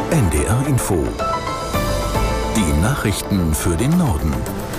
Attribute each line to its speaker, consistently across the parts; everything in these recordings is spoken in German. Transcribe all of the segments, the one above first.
Speaker 1: NDR Info. Die Nachrichten für den Norden.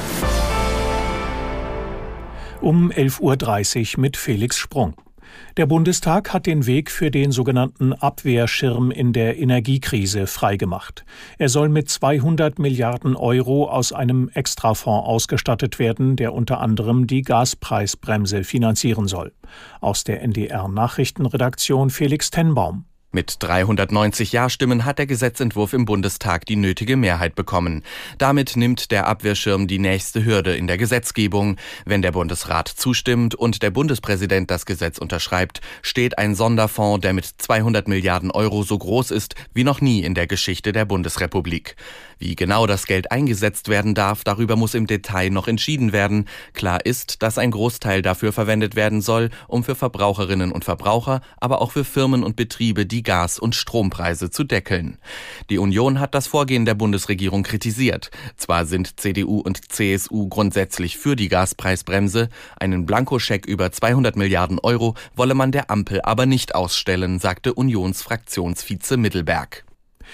Speaker 2: Um 11.30 Uhr mit Felix Sprung. Der Bundestag hat den Weg für den sogenannten Abwehrschirm in der Energiekrise freigemacht. Er soll mit 200 Milliarden Euro aus einem Extrafonds ausgestattet werden, der unter anderem die Gaspreisbremse finanzieren soll. Aus der NDR-Nachrichtenredaktion Felix Tenbaum.
Speaker 3: Mit 390 Ja-Stimmen hat der Gesetzentwurf im Bundestag die nötige Mehrheit bekommen. Damit nimmt der Abwehrschirm die nächste Hürde in der Gesetzgebung. Wenn der Bundesrat zustimmt und der Bundespräsident das Gesetz unterschreibt, steht ein Sonderfonds, der mit 200 Milliarden Euro so groß ist wie noch nie in der Geschichte der Bundesrepublik. Wie genau das Geld eingesetzt werden darf, darüber muss im Detail noch entschieden werden. Klar ist, dass ein Großteil dafür verwendet werden soll, um für Verbraucherinnen und Verbraucher, aber auch für Firmen und Betriebe die Gas- und Strompreise zu deckeln. Die Union hat das Vorgehen der Bundesregierung kritisiert. Zwar sind CDU und CSU grundsätzlich für die Gaspreisbremse, einen Blankoscheck über 200 Milliarden Euro wolle man der Ampel aber nicht ausstellen, sagte Unionsfraktionsvize Mittelberg.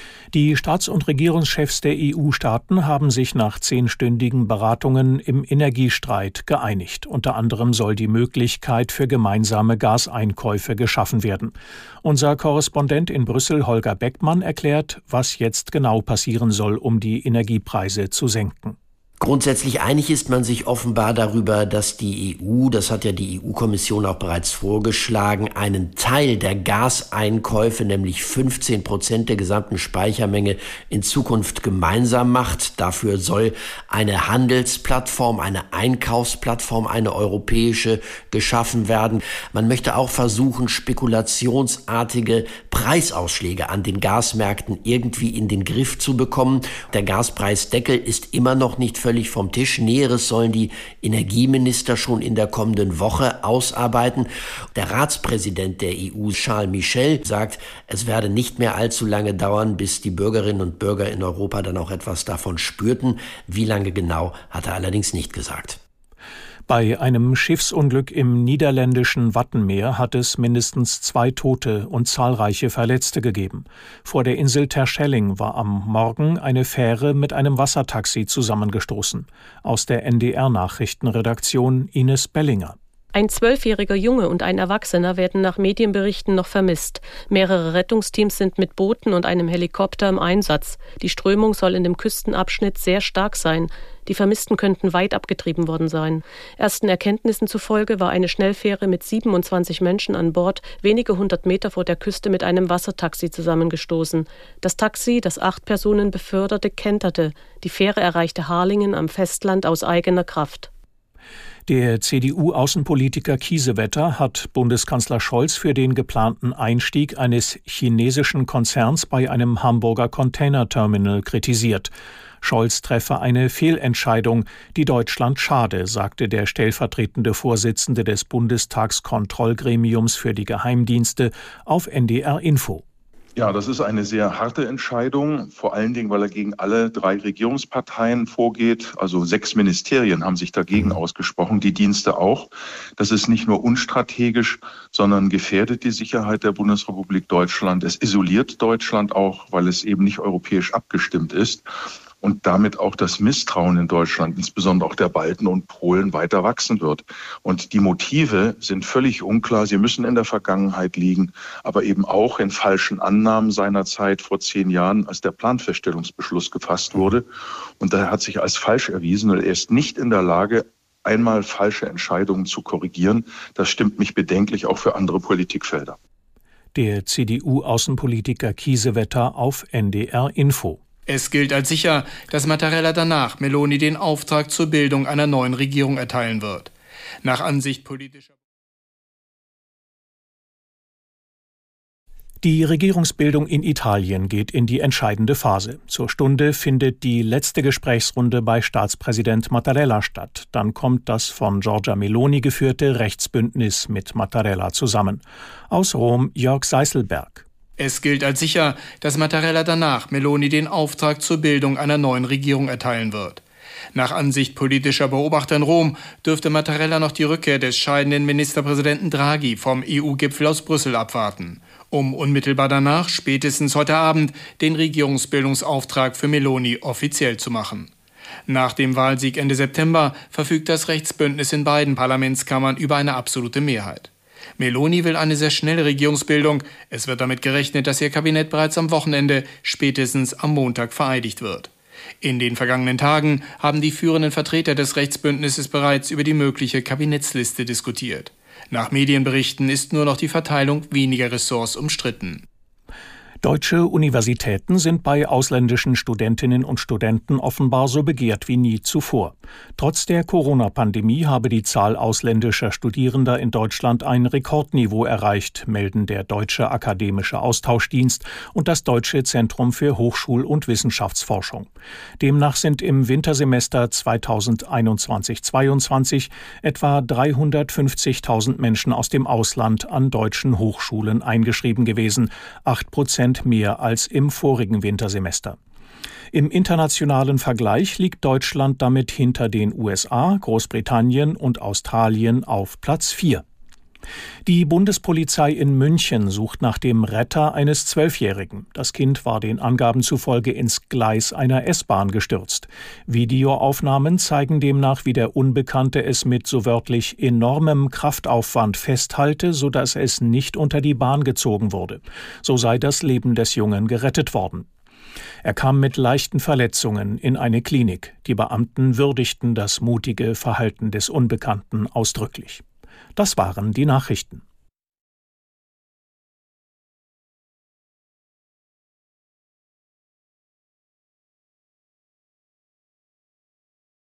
Speaker 2: Die Staats- und Regierungschefs der EU-Staaten haben sich nach 10-stündigen Beratungen im Energiestreit geeinigt. Unter anderem soll die Möglichkeit für gemeinsame Gaseinkäufe geschaffen werden. Unser Korrespondent in Brüssel, Holger Beckmann, erklärt, was jetzt genau passieren soll, um die Energiepreise zu senken.
Speaker 4: Grundsätzlich einig ist man sich offenbar darüber, dass die EU, das hat ja die EU-Kommission auch bereits vorgeschlagen, einen Teil der Gaseinkäufe, nämlich 15% der gesamten Speichermenge, in Zukunft gemeinsam macht. Dafür soll eine Handelsplattform, eine Einkaufsplattform, eine europäische geschaffen werden. Man möchte auch versuchen, spekulationsartige Preisausschläge an den Gasmärkten irgendwie in den Griff zu bekommen. Der Gaspreisdeckel ist immer noch nicht völlig vom Tisch. Näheres sollen die Energieminister schon in der kommenden Woche ausarbeiten. Der Ratspräsident der EU, Charles Michel, sagt, es werde nicht mehr allzu lange dauern, bis die Bürgerinnen und Bürger in Europa dann auch etwas davon spürten. Wie lange genau, hat er allerdings nicht gesagt.
Speaker 2: Bei einem Schiffsunglück im niederländischen Wattenmeer hat es mindestens 2 Tote und zahlreiche Verletzte gegeben. Vor der Insel Terschelling war am Morgen eine Fähre mit einem Wassertaxi zusammengestoßen. Aus der NDR-Nachrichtenredaktion Ines Bellinger.
Speaker 5: Ein 12-jähriger Junge und ein Erwachsener werden nach Medienberichten noch vermisst. Mehrere Rettungsteams sind mit Booten und einem Helikopter im Einsatz. Die Strömung soll in dem Küstenabschnitt sehr stark sein. Die Vermissten könnten weit abgetrieben worden sein. Ersten Erkenntnissen zufolge war eine Schnellfähre mit 27 Menschen an Bord wenige 100 Meter vor der Küste mit einem Wassertaxi zusammengestoßen. Das Taxi, das 8 Personen beförderte, kenterte. Die Fähre erreichte Harlingen am Festland aus eigener Kraft.
Speaker 2: Der CDU-Außenpolitiker Kiesewetter hat Bundeskanzler Scholz für den geplanten Einstieg eines chinesischen Konzerns bei einem Hamburger Containerterminal kritisiert. Scholz treffe eine Fehlentscheidung, die Deutschland schade, sagte der stellvertretende Vorsitzende des Bundestagskontrollgremiums für die Geheimdienste auf NDR Info.
Speaker 6: Ja, das ist eine sehr harte Entscheidung, vor allen Dingen, weil er gegen alle 3 Regierungsparteien vorgeht. Also 6 Ministerien haben sich dagegen ausgesprochen, die Dienste auch. Das ist nicht nur unstrategisch, sondern gefährdet die Sicherheit der Bundesrepublik Deutschland. Es isoliert Deutschland auch, weil es eben nicht europäisch abgestimmt ist. Und damit auch das Misstrauen in Deutschland, insbesondere auch der Balten und Polen, weiter wachsen wird. Und die Motive sind völlig unklar. Sie müssen in der Vergangenheit liegen, aber eben auch in falschen Annahmen seinerzeit vor 10 Jahren, als der Planfeststellungsbeschluss gefasst wurde. Und daher hat sich als falsch erwiesen, weil er ist nicht in der Lage, einmal falsche Entscheidungen zu korrigieren. Das stimmt mich bedenklich auch für andere Politikfelder.
Speaker 2: Der CDU-Außenpolitiker Kiesewetter auf NDR Info.
Speaker 7: Es gilt als sicher, dass Mattarella danach Meloni den Auftrag zur Bildung einer neuen Regierung erteilen wird. Nach Ansicht politischer
Speaker 2: Die Regierungsbildung in Italien geht in die entscheidende Phase. Zur Stunde findet die letzte Gesprächsrunde bei Staatspräsident Mattarella statt. Dann kommt das von Giorgia Meloni geführte Rechtsbündnis mit Mattarella zusammen. Aus Rom Jörg Seißelberg.
Speaker 7: Es gilt als sicher, dass Mattarella danach Meloni den Auftrag zur Bildung einer neuen Regierung erteilen wird. Nach Ansicht politischer Beobachter in Rom dürfte Mattarella noch die Rückkehr des scheidenden Ministerpräsidenten Draghi vom EU-Gipfel aus Brüssel abwarten. um unmittelbar danach, spätestens heute Abend, den Regierungsbildungsauftrag für Meloni offiziell zu machen. Nach dem Wahlsieg Ende September verfügt das Rechtsbündnis in beiden Parlamentskammern über eine absolute Mehrheit. Meloni will eine sehr schnelle Regierungsbildung. Es wird damit gerechnet, dass ihr Kabinett bereits am Wochenende, spätestens am Montag, vereidigt wird. In den vergangenen Tagen haben die führenden Vertreter des Rechtsbündnisses bereits über die mögliche Kabinettsliste diskutiert. Nach Medienberichten ist nur noch die Verteilung weniger Ressorts umstritten.
Speaker 2: Deutsche Universitäten sind bei ausländischen Studentinnen und Studenten offenbar so begehrt wie nie zuvor. Trotz der Corona-Pandemie habe die Zahl ausländischer Studierender in Deutschland ein Rekordniveau erreicht, melden der Deutsche Akademische Austauschdienst und das Deutsche Zentrum für Hochschul- und Wissenschaftsforschung. Demnach sind im Wintersemester 2021/22 etwa 350.000 Menschen aus dem Ausland an deutschen Hochschulen eingeschrieben gewesen, 8% mehr als im vorigen Wintersemester. Im internationalen Vergleich liegt Deutschland damit hinter den USA, Großbritannien und Australien auf Platz 4. Die Bundespolizei in München sucht nach dem Retter eines 12-Jährigen. Das Kind war den Angaben zufolge ins Gleis einer S-Bahn gestürzt. Videoaufnahmen zeigen demnach, wie der Unbekannte es mit so wörtlich enormem Kraftaufwand festhalte, sodass es nicht unter die Bahn gezogen wurde. So sei das Leben des Jungen gerettet worden. Er kam mit leichten Verletzungen in eine Klinik. Die Beamten würdigten das mutige Verhalten des Unbekannten ausdrücklich. Das waren die Nachrichten.